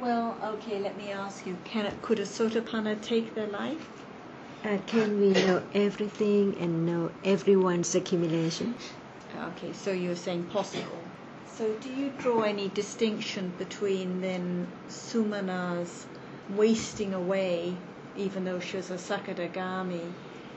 Well, okay, let me ask you, could a Sotapanna take their life? Can we know everything and know everyone's accumulation? Okay, so you're saying possible. So do you draw any distinction between then Sumana's wasting away, even though she was a Sakadagami,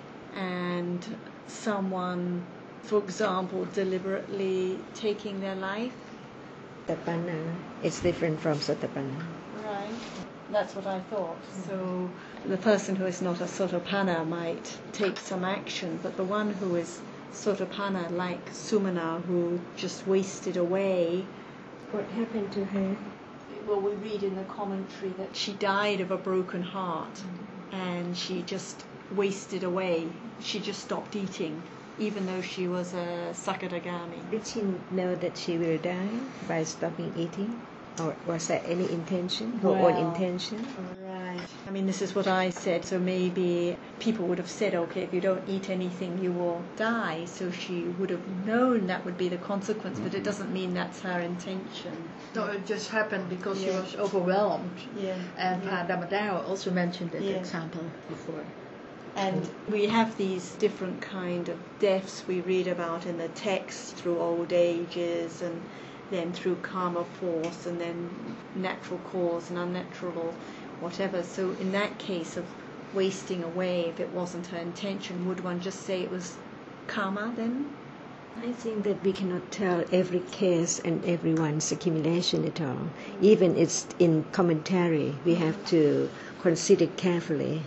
and someone, for example, deliberately taking their life? Sotapanna is different from Sotapanna. Right. That's what I thought. So the person who is not a Sotapanna might take some action, but the one who is Sotapanna, like Sumana, who just wasted away. What happened to her? Well, we read in the commentary that she died of a broken heart, and she just wasted away. She just stopped eating, even though she was a Sakadagami. Did she know that she will die by stopping eating? Or was there any intention, her own intention? Right. I mean, this is what I said. So maybe people would have said, okay, if you don't eat anything, you will die. So she would have known that would be the consequence, but it doesn't mean that's her intention. No, it just happened because she was overwhelmed. Yeah. And Damadao also mentioned that example before. And we have these different kind of deaths we read about in the text through old ages and then through karma force and then natural cause and unnatural whatever. So in that case of wasting away, if it wasn't her intention, would one just say it was karma then? I think that we cannot tell every case and everyone's accumulation at all. Even it's in commentary, we have to consider carefully.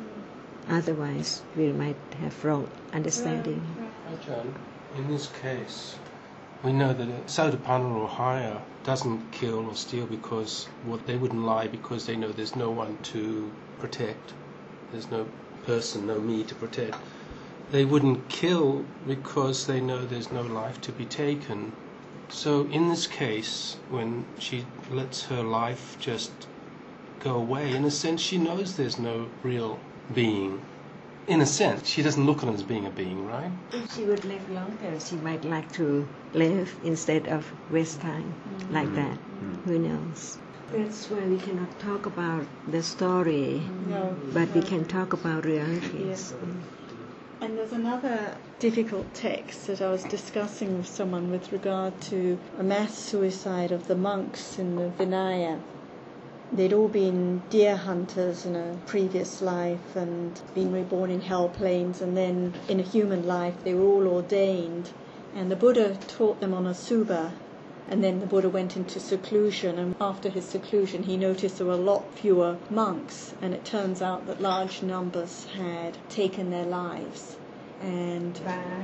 Otherwise, we might have wrong understanding. Ajahn, in this case, we know that a Sotapanna or higher doesn't kill or steal because they wouldn't lie because they know there's no one to protect. There's no person, no me to protect. They wouldn't kill because they know there's no life to be taken. So in this case, when she lets her life just go away, in a sense she knows there's no real being. In a sense, she doesn't look on it as being a being, right? If she would live longer, she might like to live instead of waste time like that. Who knows? That's why we cannot talk about the story, but we can talk about realities. And there's another difficult text that I was discussing with someone with regard to a mass suicide of the monks in the Vinaya. They'd all been deer hunters in a previous life and been reborn in hell plains, and then in a human life they were all ordained. And the Buddha taught them on Asubha, and then the Buddha went into seclusion, and after his seclusion he noticed there were a lot fewer monks, and it turns out that large numbers had taken their lives. And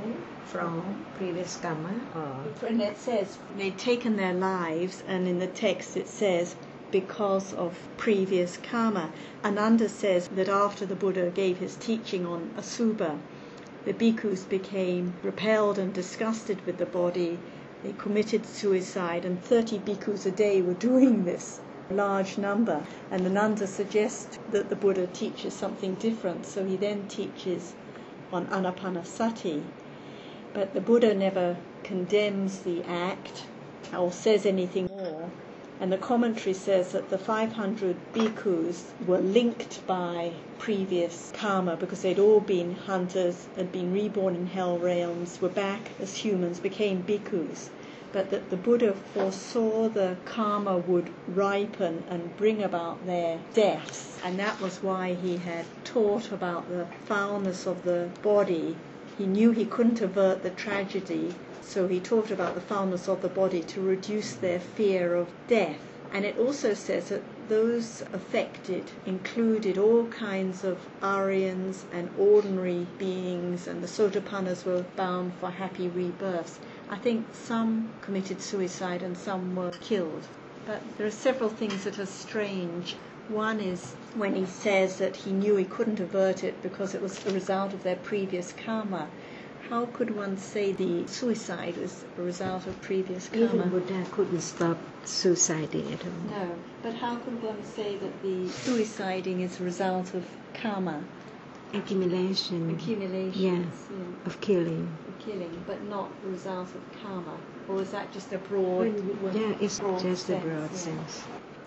from previous karma? And it says they'd taken their lives, and in the text it says, because of previous karma. Ananda says that after the Buddha gave his teaching on Asubha, the bhikkhus became repelled and disgusted with the body. They committed suicide, and 30 bhikkhus a day were doing this, a large number. And Ananda suggests that the Buddha teaches something different, so he then teaches on Anapanasati. But the Buddha never condemns the act or says anything more. And the commentary says that the 500 bhikkhus were linked by previous karma because they'd all been hunters, had been reborn in hell realms, were back as humans, became bhikkhus. But that the Buddha foresaw the karma would ripen and bring about their deaths. And that was why he had taught about the foulness of the body. He knew he couldn't avert the tragedy, so he taught about the foulness of the body to reduce their fear of death. And it also says that those affected included all kinds of Aryans and ordinary beings, and the Sotapannas were bound for happy rebirths. I think some committed suicide and some were killed. But there are several things that are strange. One is when he says that he knew he couldn't avert it because it was a result of their previous karma. How could one say the suicide was a result of previous karma? Even Buddha couldn't stop suiciding at all. No, but how could one say that the suiciding is a result of karma? Accumulation. Yes. Yeah, of killing. Killing, but not the result of karma. Or is that just a broad... Yeah, it's just a broad sense.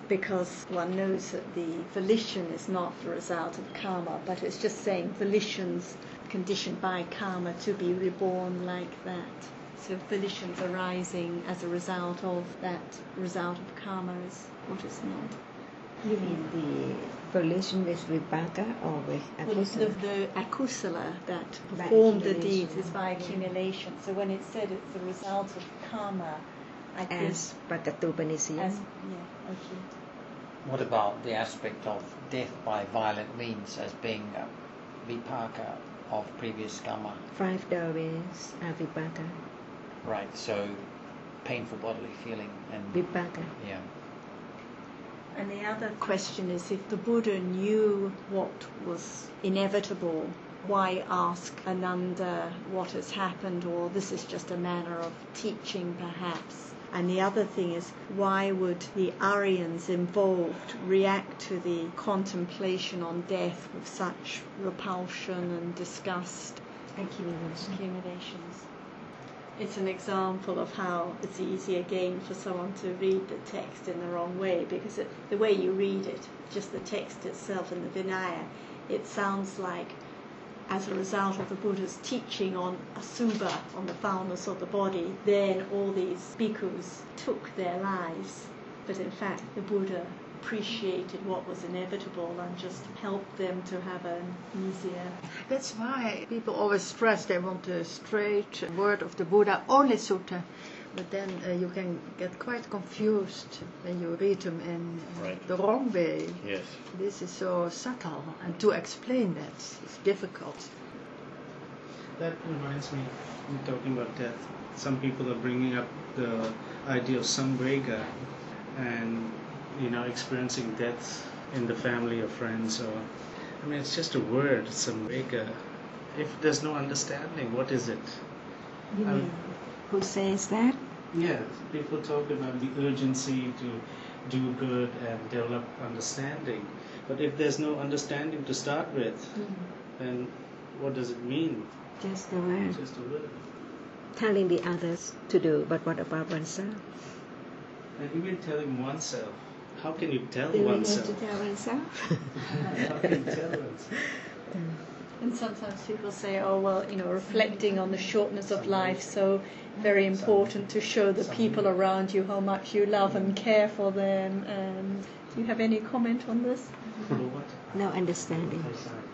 because one knows that the volition is not the result of karma, but it's just saying volitions conditioned by karma to be reborn like that. So volitions arising as a result of that result of karma is what is meant. You mean the volition with vipaka or with akusala? The akusala that perform the accumulation. deeds is by accumulation. So when it said it's the result of karma, I think As pakatupanisya. okay. What about the aspect of death by violent means as being vipaka of previous karma? 5 doorways are vipaka. Right, so painful bodily feeling and Vipaka. yeah. And the other question is, if the Buddha knew what was inevitable, why ask Ananda what has happened, or this is just a manner of teaching perhaps? And the other thing is, why would the Aryans involved react to the contemplation on death with such repulsion and disgust? Accumulations. It's an example of how it's easy again for someone to read the text in the wrong way, because the way you read it, just the text itself in the Vinaya, it sounds like as a result of the Buddha's teaching on asubha, on the foulness of the body, then all these bhikkhus took their lives. But in fact, the Buddha appreciated what was inevitable and just helped them to have an easier. That's why people always stress they want the straight word of the Buddha, only sutta. But then you can get quite confused when you read them in the wrong way. Yes. This is so subtle, and to explain that is difficult. That reminds me, talking about death, some people are bringing up the idea of samvega and experiencing death in the family or friends, or it's just a word, samvega. If there's no understanding, what is it? You mean, who says that? Yeah, people talk about the urgency to do good and develop understanding. But if there's no understanding to start with, then what does it mean? Just the word. Just a word. Telling the others to do, but what about oneself? And even telling oneself. How can you tell Do we need oneself? to tell oneself? How can you tell oneself? And sometimes people say, reflecting on the shortness of life, so very important to show the people around you how much you love and care for them. Do you have any comment on this? No understanding.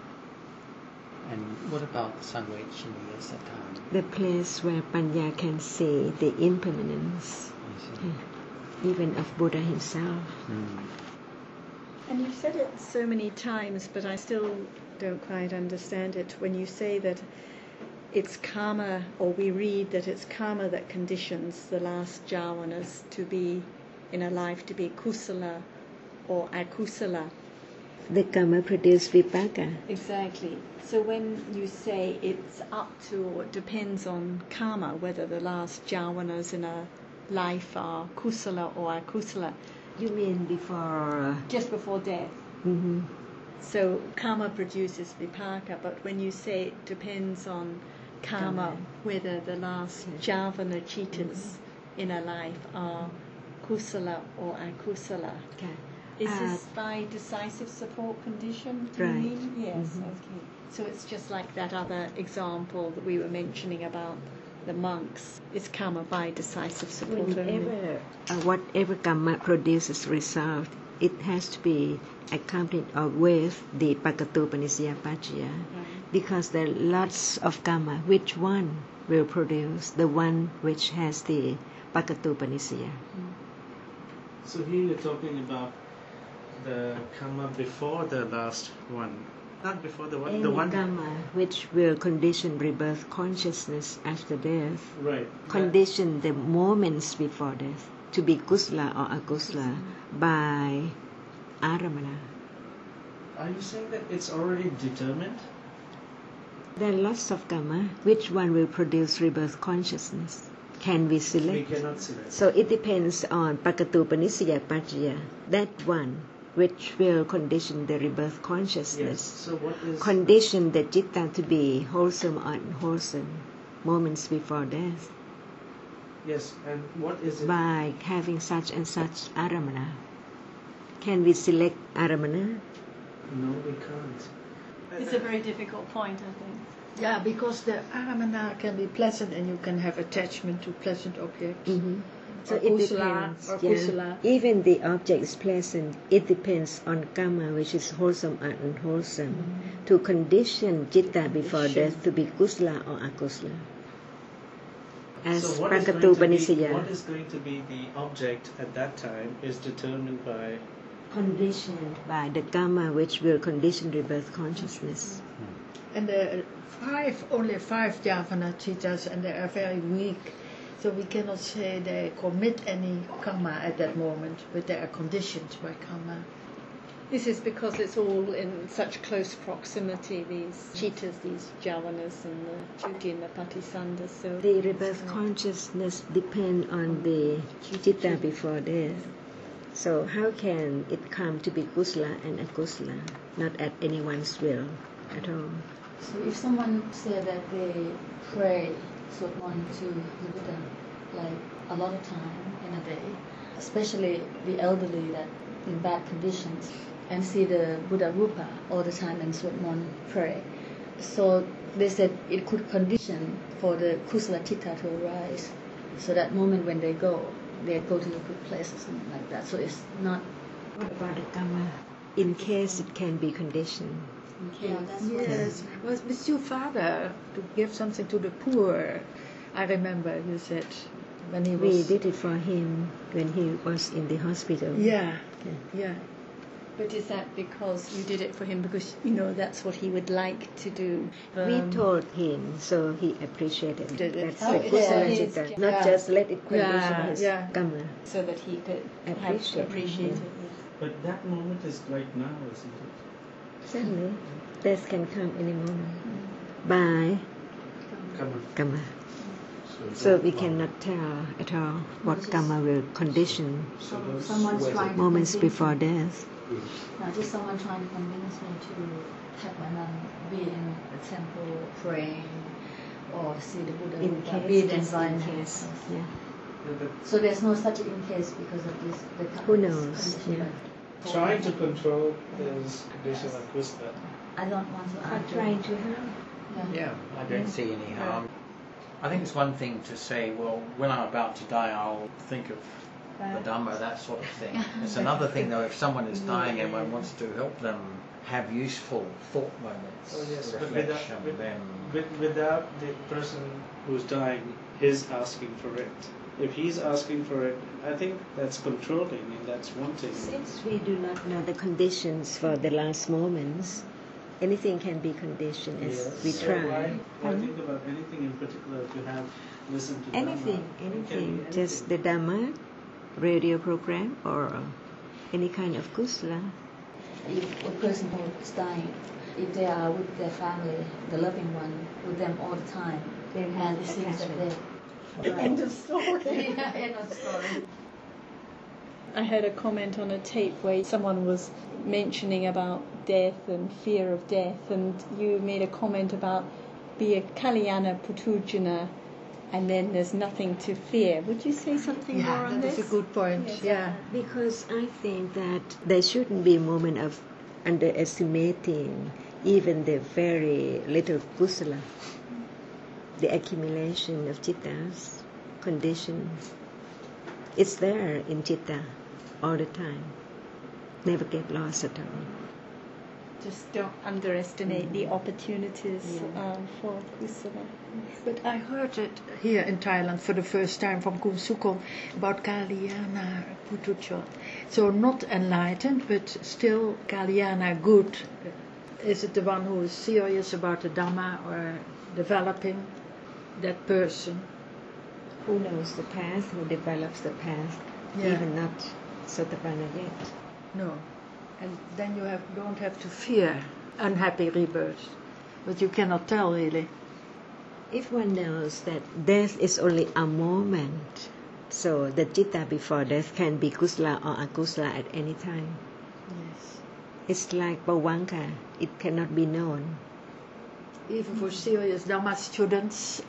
And what about Samvechaniya Satan? The place where Panya can see the impermanence, even of Buddha himself. And you've said it so many times, but I still don't quite understand it. When you say that it's karma, or we read that it's karma that conditions the last javanas to be in a life to be kusala or akusala. The karma produces vipaka. Exactly. So when you say it's up to, or it depends on karma, whether the last javanas in a life are kusala or akusala. You mean before? Just before death. Mm-hmm. So karma produces vipaka, but when you say it depends on karma, whether the last javana citas in a life are kusala or akusala. Okay. Is this by decisive support condition, do you Right. mean? Yes, okay. So it's just like that other example that we were mentioning about the monks. It's karma by decisive support only. Whatever karma produces result, it has to be accompanied with the pakatupanisya pachya. Because there are lots of karma. Which one will produce? The one which has the pakatupanisya. So here you're talking about the karma before the last one. Not before the one. Any The one. karma which will condition rebirth consciousness after death. Right. Condition the moments before death to be kusala or akusala by aramana. Are you saying that it's already determined? There are lots of karma. Which one will produce rebirth consciousness? Can we We select? cannot select. So it depends on pakatupanisya pachya, that one which will condition the rebirth Yes. consciousness. So what is? Condition the citta to be wholesome or unwholesome moments before death Yes. And what is it? by having such and such aramana. Can we select Aramana? No, we can't. It's a very difficult point, I think. Yeah, because the aramana can be pleasant and you can have attachment to pleasant objects. Mm-hmm. So Or it kusala, depends. or Yeah. kusala. Even the object is pleasant. It depends on karma, which is wholesome or unwholesome, to condition citta before death to be kusala or akusala. As So what is Prakatu going to be- Panisaya. what is going to be the object at that time is determined by Conditioned by the karma which will condition rebirth consciousness. And there are only five Javana chittas, and they are very weak. So we cannot say they commit any karma at that moment, but they are conditioned by karma. This is because it's all in such close proximity, these chittas, these javanas and the chuti and the patisandas. So The rebirth consciousness depends on the citta before death. So how can it come to be kusala and akusala, not at anyone's will at all? So if someone said that they pray Sotman to the Buddha like a lot of time in a day, especially the elderly that in bad conditions, and see the Buddha Rupa all the time and Sotman pray, so they said it could condition for the Kusala Chitta to arise. So that moment when they go to a good place or something like that. So it's not. What about the karma? In case it can be conditioned. Yeah, that's what Yes, was with your father to give something to the poor. I remember you said when he was. We did it for him when he was in the hospital. Yeah, yeah. But is that because you did it for him because you know that's what he would like to do? We told him, so he appreciated it. That's Oh, the yeah. kusala His citta. job. Not Yeah. just let it condition Yeah, his yeah. karma. so that he could Appreciate. appreciate it. but that moment is right now, isn't it? Certainly, death can come any moment by Come on. karma. So we cannot tell at all what karma will condition Someone's trying to moments convince before me. death. Now, just someone trying to convince me to have my mom be in a temple praying or see the Buddha In Rupa, case, be in just in environment. case. Yeah. Yeah, but So there's no such in case because of this. The Who is knows, conditioned yeah. by- trying to control is condition like kusala. I don't want to Or argue. trying to help. Yeah, I don't see any harm. I think it's one thing to say, well, when I'm about to die, I'll think of the Dhamma, that sort of thing. It's another thing, though, if someone is dying and one wants to help them have useful thought moments, Oh yes, but reflection, then without the person who's dying, his asking for it. If he's asking for it, I think that's controlling and that's wanting. Since we do not know the conditions for the last moments, anything can be conditioned as Yes. we So try. why think about anything in particular to have listened to Anything, Dhamma? It can be anything. Just the Dhamma radio program or any kind of kusala. If a person who is dying, if they are with their family, the loving one, with them all the time, They have and it seems that attachment. they End of story. yeah, end of story. I heard a comment on a tape where someone was mentioning about death and fear of death, and you made a comment about be a Kalyana Putujana, and then there's nothing to fear. Would you say something more Yeah, on that this? is a good point. Yes. Yeah. Because I think that there shouldn't be a moment of underestimating even the very little kusala, the accumulation of chittas, conditions. It's there in citta all the time. Never get lost at all. Just don't underestimate the opportunities for kusala. But I heard it here in Thailand for the first time from Kun Sukong about Kalyana Putucho. So not enlightened, but still Kalyana good. Is it the one who is serious about the Dhamma or developing that person? Who knows the path, who develops the path, Yeah. even not Sotapanna yet. No. And then you don't have to fear unhappy rebirth. But you cannot tell really. If one knows that death is only a moment, so the citta before death can be kusala or akusala at any time. Yes. It's like Bhavanka, it cannot be known. Even for serious Dhamma students,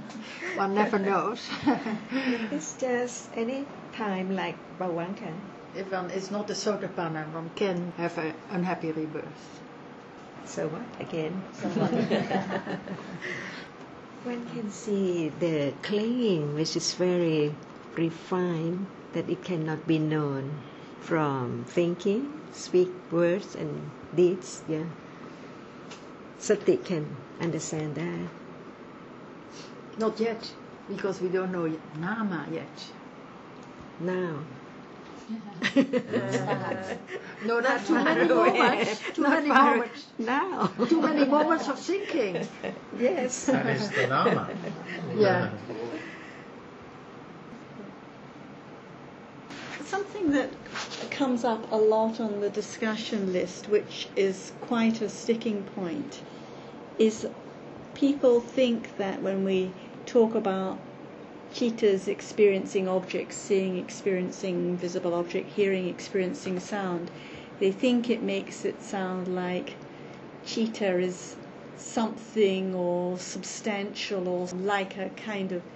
one never knows. It's just any time like Bhavanka. if one is not a Sotapanna, one can have an unhappy rebirth. So what again? One can see the clinging, which is very refined, that it cannot be known from thinking, speak words and deeds. Yeah, Sati can understand that. Not yet, because we don't know Nama yet. Now. No, that's too many moments. Too many moments. Now. Too many moments of thinking. Yes. That is the Nama. Yeah. Something that comes up a lot on the discussion list, which is quite a sticking point, is people think that when we talk about Citta's experiencing objects, seeing, experiencing visible object, hearing, experiencing sound, they think it makes it sound like Citta is something or substantial or like a kind of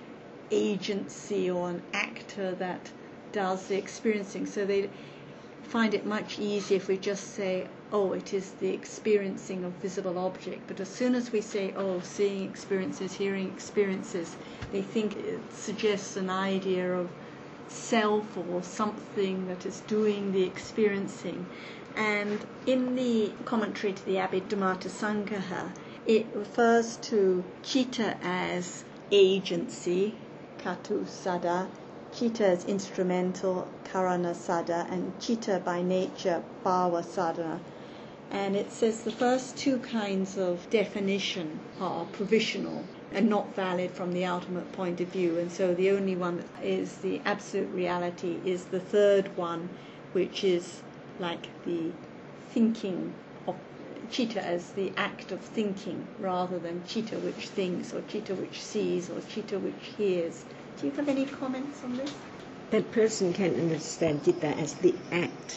agency or an actor that does the experiencing. So they find it much easier if we just say, oh, it is the experiencing of visible object. But as soon as we say, oh, seeing experiences, hearing experiences, they think it suggests an idea of self or something that is doing the experiencing. And in the commentary to the Abhidhamma Sangraha, it refers to Citta as agency, Katu Sada, Citta as instrumental, Karana Sada, and Citta by nature, Bhava Sadhana. And it says the first two kinds of definition are provisional and not valid from the ultimate point of view, and so the only one that is the absolute reality is the third one, which is like the thinking of Citta as the act of thinking, rather than Citta which thinks, or Citta which sees, or Citta which hears. Do you have any comments on this? That person can understand Citta as the act.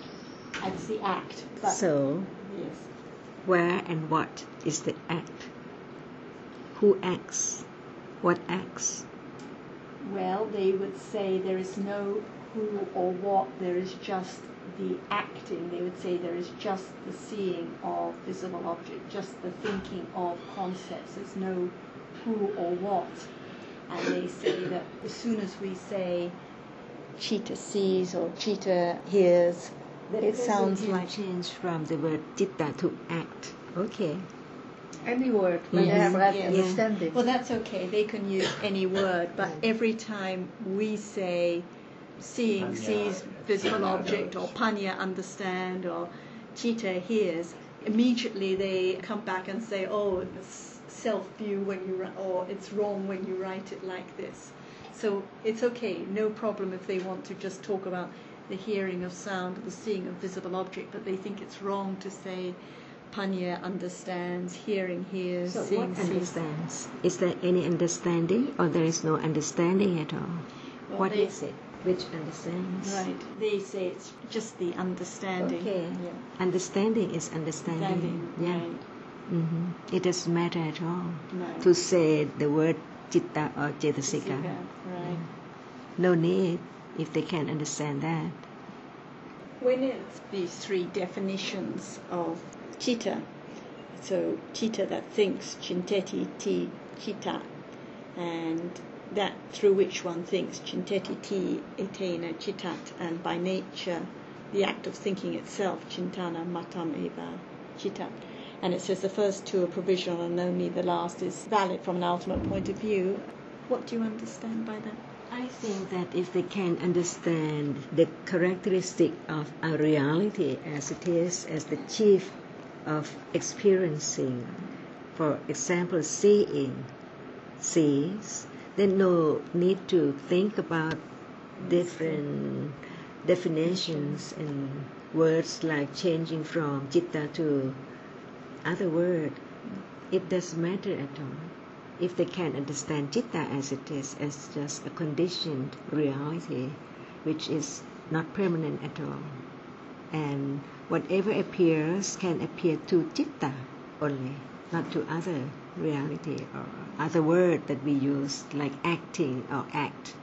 As the act. But So, yes. where and what is the act? Who acts? What acts? Well, they would say there is no who or what, there is just the acting. They would say there is just the seeing of visible object, just the thinking of concepts. There's no who or what. And they say that as soon as we say Citta sees or Citta hears, it sounds like change from the word Citta to act. Okay. Any word, when Yes, they have right yes. understanding. Well, that's okay. They can use any word, but every time we say seeing, Panya, sees visible Panya object, knows. or Panya understand, or Citta hears, immediately they come back and say, oh, it's self-view when you or it's wrong when you write it like this. So it's okay, no problem if they want to just talk about the hearing of sound or the seeing of visible object, but they think it's wrong to say Panya understands, hearing hears, So seeing what sees. understands? Is there any understanding, or there is no understanding at all? Well, What they- is it which understands? Right. They say it's just the understanding. Okay. Yeah. Understanding is understanding. Understanding. Yeah. Right. It doesn't matter at all No. to say the word Citta or Cetasika. Right. No need if they can understand that. When it's these three definitions of Citta, so Citta that thinks, Chinteti ti Citta, and that through which one thinks, Chinteti ti etena Cittat, and by nature the act of thinking itself, Chintana matam eva Cittat. And it says the first two are provisional and only the last is valid from an ultimate point of view. What do you understand by that? I think that if they can understand the characteristic of our reality as it is, as the chief of experiencing, for example, seeing, sees, then no need to think about different definitions and words like changing from Citta to other word. It doesn't matter at all. If they can understand Citta as it is, as just a conditioned reality, which is not permanent at all, and whatever appears can appear to Citta only, not to other reality or other word that we use like acting or act.